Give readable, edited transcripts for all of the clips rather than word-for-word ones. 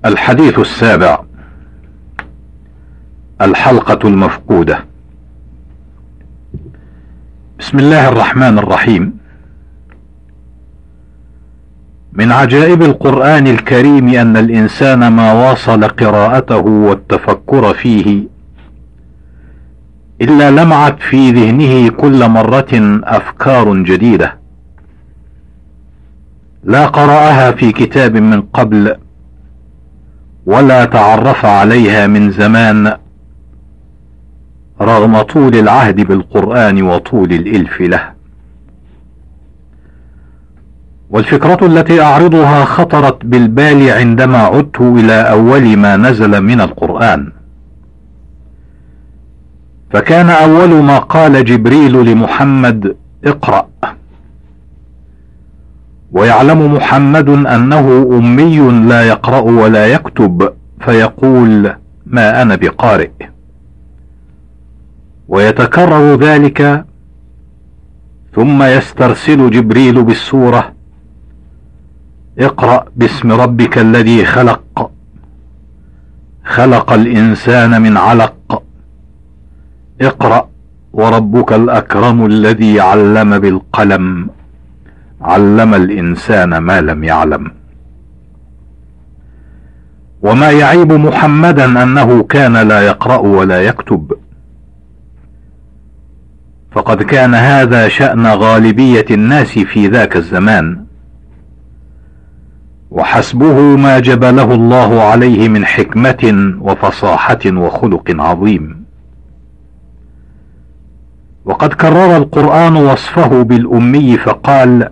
الحديث السابع: الحلقة المفقودة. بسم الله الرحمن الرحيم. من عجائب القرآن الكريم أن الإنسان ما واصل قراءته والتفكر فيه إلا لمعت في ذهنه كل مرة أفكار جديدة لا قرأها في كتاب من قبل ولا تعرف عليها من زمان، رغم طول العهد بالقرآن وطول الإلف له. والفكرة التي أعرضها خطرت بالبال عندما عدت إلى أول ما نزل من القرآن، فكان أول ما قال جبريل لمحمد: اقرأ. ويعلم محمد أنه أمي لا يقرأ ولا يكتب، فيقول: ما أنا بقارئ. ويتكرر ذلك، ثم يسترسل جبريل بالسورة: اقرأ باسم ربك الذي خلق، خلق الإنسان من علق، اقرأ وربك الأكرم الذي علم بالقلم، علم الإنسان ما لم يعلم. وما يعيب محمدا أنه كان لا يقرأ ولا يكتب، فقد كان هذا شأن غالبية الناس في ذاك الزمان، وحسبه ما جبله الله عليه من حكمة وفصاحة وخلق عظيم. وقد كرر القرآن وصفه بالأمي فقال: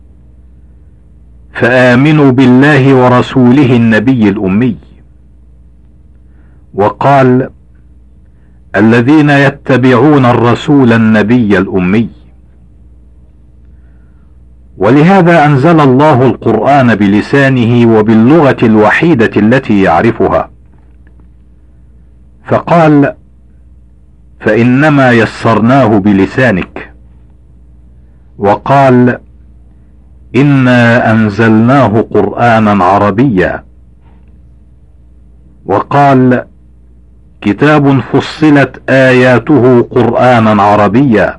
فآمنوا بالله ورسوله النبي الأمي. وقال: الذين يتبعون الرسول النبي الأمي. ولهذا أنزل الله القرآن بلسانه وباللغة الوحيدة التي يعرفها، فقال: فإنما يسرناه بلسانك. وقال: إنا أنزلناه قرآنا عربيا. وقال: كتاب فصلت آياته قرآنا عربيا.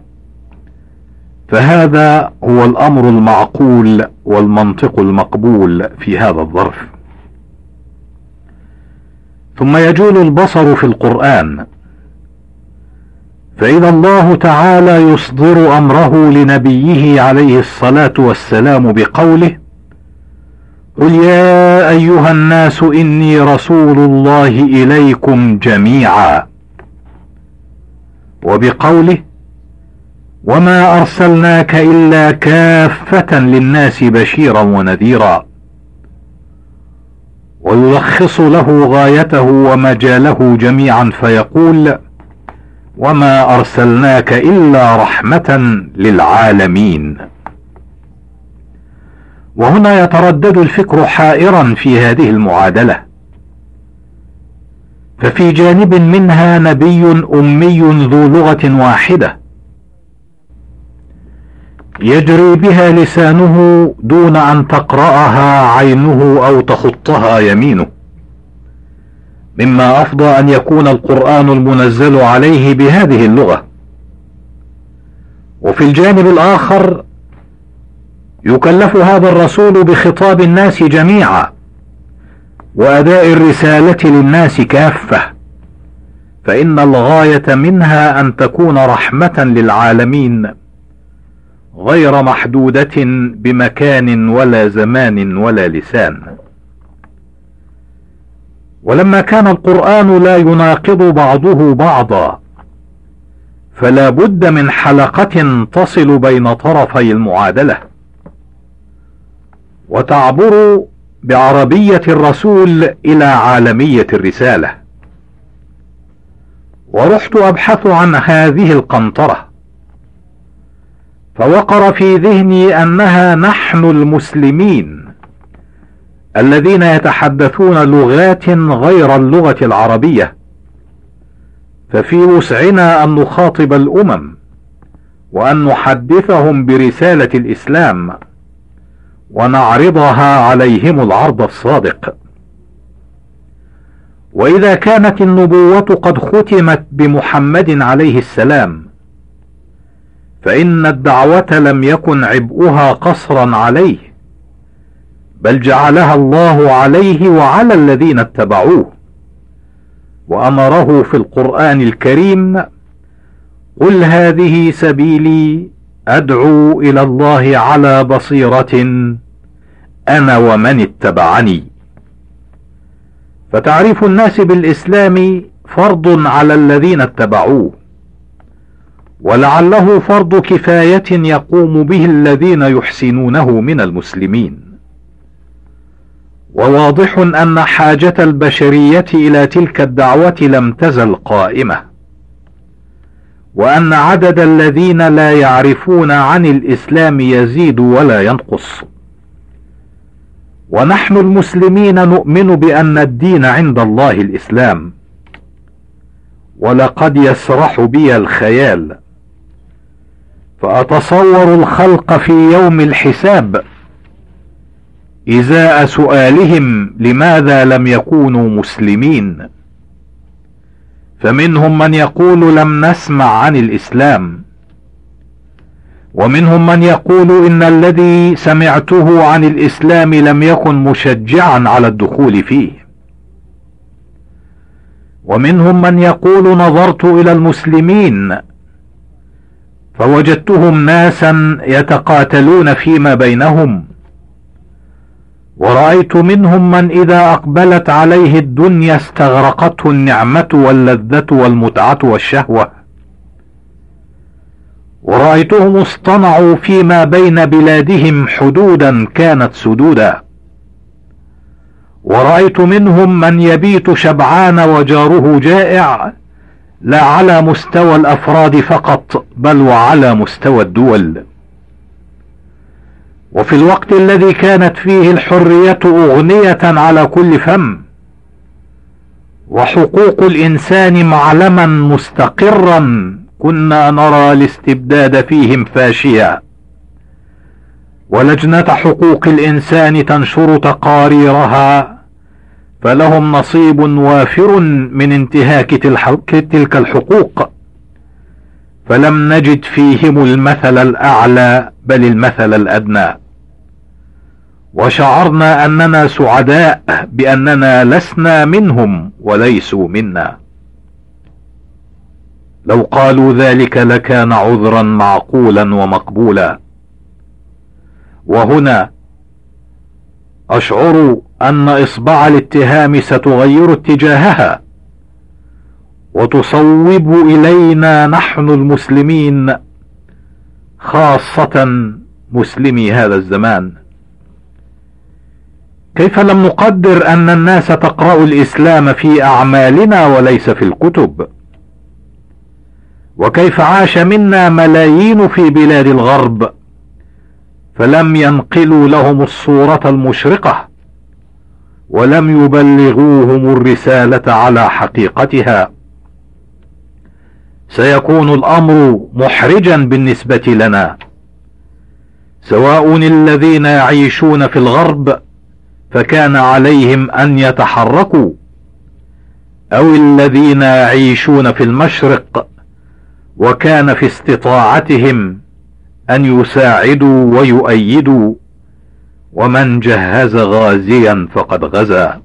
فهذا هو الأمر المعقول والمنطق المقبول في هذا الظرف. ثم يجول البصر في القرآن، فإذا الله تعالى يصدر أمره لنبيه عليه الصلاة والسلام بقوله: قل يا أيها الناس إني رسول الله إليكم جميعا، وبقوله: وما أرسلناك إلا كافة للناس بشيرا ونذيرا، ويلخص له غايته ومجاله جميعا فيقول: وما أرسلناك إلا رحمة للعالمين. وهنا يتردد الفكر حائرا في هذه المعادلة، ففي جانب منها نبي أمي ذو لغة واحدة يجري بها لسانه دون أن تقرأها عينه أو تخطها يمينه، مما أفضى أن يكون القرآن المنزل عليه بهذه اللغة. وفي الجانب الآخر يكلف هذا الرسول بخطاب الناس جميعا وأداء الرسالة للناس كافة، فإن الغاية منها أن تكون رحمة للعالمين غير محدودة بمكان ولا زمان ولا لسان. ولما كان القرآن لا يناقض بعضه بعضا، فلا بد من حلقة تصل بين طرفي المعادلة وتعبر بعربية الرسول إلى عالمية الرسالة. ورحت أبحث عن هذه القنطرة، فوقر في ذهني أنها نحن المسلمين الذين يتحدثون لغات غير اللغة العربية، ففي وسعنا أن نخاطب الأمم وأن نحدثهم برسالة الإسلام ونعرضها عليهم العرض الصادق. وإذا كانت النبوة قد ختمت بمحمد عليه السلام، فإن الدعوة لم يكن عبئها قصرا عليه، بل جعلها الله عليه وعلى الذين اتبعوه، وأمره في القرآن الكريم: قل هذه سبيلي أدعو إلى الله على بصيرة أنا ومن اتبعني. فتعريف الناس بالإسلام فرض على الذين اتبعوه، ولعله فرض كفاية يقوم به الذين يحسنونه من المسلمين. وواضح أن حاجة البشرية إلى تلك الدعوة لم تزل قائمة، وأن عدد الذين لا يعرفون عن الإسلام يزيد ولا ينقص. ونحن المسلمين نؤمن بأن الدين عند الله الإسلام، ولقد يسرح بي الخيال فأتصور الخلق في يوم الحساب إزاء سؤالهم لماذا لم يكونوا مسلمين، فمنهم من يقول لم نسمع عن الإسلام، ومنهم من يقول إن الذي سمعته عن الإسلام لم يكن مشجعا على الدخول فيه، ومنهم من يقول نظرت إلى المسلمين فوجدتهم ناسا يتقاتلون فيما بينهم، ورأيت منهم من إذا أقبلت عليه الدنيا استغرقته النعمة واللذة والمتعة والشهوة، ورأيتهم اصطنعوا فيما بين بلادهم حدودا كانت سدودا، ورأيت منهم من يبيت شبعان وجاره جائع، لا على مستوى الأفراد فقط بل وعلى مستوى الدول. وفي الوقت الذي كانت فيه الحرية أغنية على كل فم، وحقوق الإنسان معلما مستقرا، كنا نرى الاستبداد فيهم فاشيا، ولجنة حقوق الإنسان تنشر تقاريرها، فلهم نصيب وافر من انتهاك تلك الحقوق، فلم نجد فيهم المثل الأعلى بل المثل الأدنى، وشعرنا أننا سعداء بأننا لسنا منهم وليسوا منا. لو قالوا ذلك لكان عذرا معقولا ومقبولا. وهنا أشعر أن إصبع الاتهام ستغير اتجاهها وتصوب إلينا نحن المسلمين، خاصة مسلمي هذا الزمان. كيف لم نقدر أن الناس تقرأ الإسلام في أعمالنا وليس في الكتب؟ وكيف عاش منا ملايين في بلاد الغرب فلم ينقلوا لهم الصورة المشرقة، ولم يبلغوهم الرسالة على حقيقتها؟ سيكون الأمر محرجا بالنسبة لنا، سواء الذين يعيشون في الغرب فكان عليهم أن يتحركوا، أو الذين يعيشون في المشرق وكان في استطاعتهم أن يساعدوا ويؤيدوا، ومن جهز غازيا فقد غزا.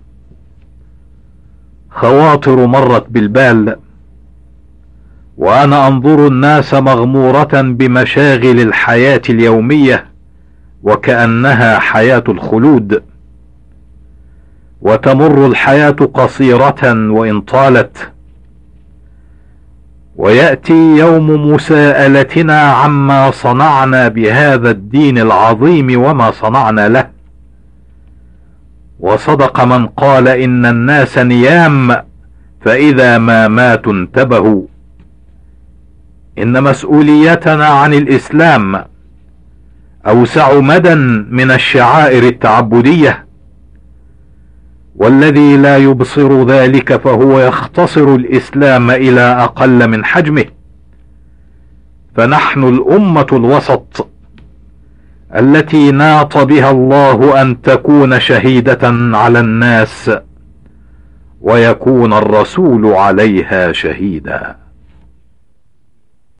خواطر مرت بالبال وأنا أنظر الناس مغمورة بمشاغل الحياة اليومية وكأنها حياة الخلود، وتمر الحياة قصيرة وإن طالت، ويأتي يوم مساءلتنا عما صنعنا بهذا الدين العظيم وما صنعنا له. وصدق من قال إن الناس نيام فإذا ما ماتوا انتبهوا. إن مسؤوليتنا عن الإسلام أوسع مدى من الشعائر التعبدية، والذي لا يبصر ذلك فهو يختصر الإسلام إلى أقل من حجمه. فنحن الأمة الوسط التي ناط بها الله أن تكون شهيدة على الناس، ويكون الرسول عليها شهيدا.